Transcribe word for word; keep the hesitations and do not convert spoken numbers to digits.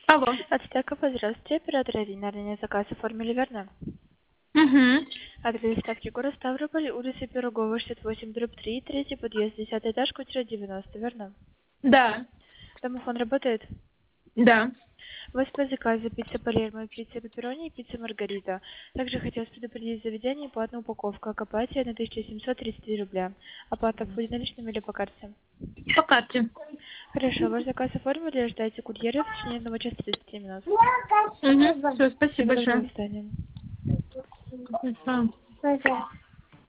Алло. Ацтека, здравствуйте. Оператор Ирина. Ранее заказ оформили, верно? Угу. Адрес доставки город Ставрополь, улица Пирогова, шестьдесят восемь, дробь три, третий подъезд, десятый этаж, квартира девяносто, верно? Да. Домофон работает? Да. У вас по заказу пицца Палермо, пицца Пепперони и пицца Маргарита. Также хотелось предупредить заведение платная упаковка Акапатия на тысяча семьсот тридцать три рубля. Оплата будет наличными или по карте? По карте. Хорошо, ваш заказ оформили, ждайте курьера в течение одного часа тридцати минут. Угу. Все, спасибо Всего доброго, большое. до свидания. Хорошо.